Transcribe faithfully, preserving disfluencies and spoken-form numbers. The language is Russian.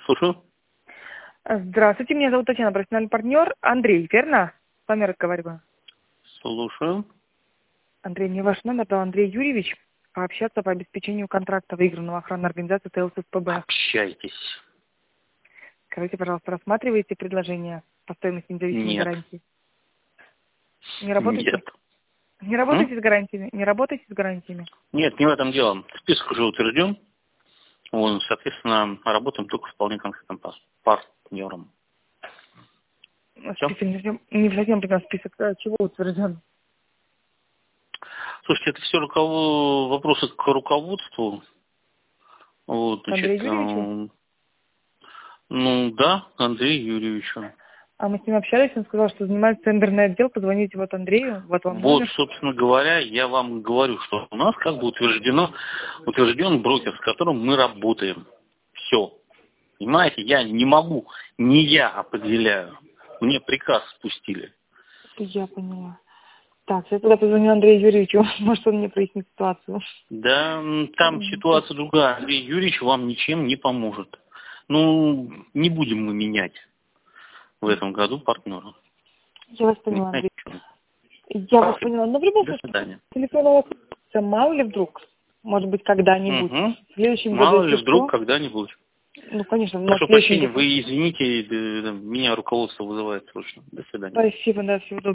Слушаю. Здравствуйте, меня зовут Татьяна, профессиональный партнер. Андрей, верно? С вами разговариваю. Слушаю. Андрей, мне ваш номер дал Андрей Юрьевич пообщаться по обеспечению контракта выигранного охранной организации ТЛССПБ. Общайтесь. Скажите, пожалуйста, рассматриваете предложение по стоимости независимой Нет. гарантии? Не работаете? Нет. Не М? работаете с гарантиями? Не работаете с гарантиями? Нет, не в этом дело. Список уже утвержден. Вот, соответственно, работаем только с вполне конкретным пас- партнером. Все. Список не совсем, не совсем понимаю, список а, чего утвержден? Слушайте, это все руково... вопросы к руководству. Вот, К Андрею значит, Юрьевичу? э, ну да, Андрею Юрьевичу. А мы с ним общались, он сказал, что занимается тендерный отдел, позвоните вот Андрею, вот вам Вот, номер. собственно говоря, я вам говорю, что у нас как бы утверждено, утвержден брокер, с которым мы работаем. Все. Понимаете, я не могу, не я определяю. Мне приказ спустили. Я поняла. Так, я тогда позвоню Андрею Юрьевичу, может, он мне прояснит ситуацию. Да, м, там ситуация другая. Андрей Юрьевич вам ничем не поможет. Ну, не будем мы менять в этом году партнера. Я вас поняла, Понимаете, Андрей. в чем? Я вас поняла. Но в любом До случае, свидания. телефон у вас мало ли вдруг, может быть, когда-нибудь. Угу. В следующем году, Мало ли если вдруг что, когда-нибудь. ну, конечно, у нас Прошу в следующем прощения, году. вы извините, э, меня руководство вызывает срочно. До свидания. Спасибо, да, всего доброго.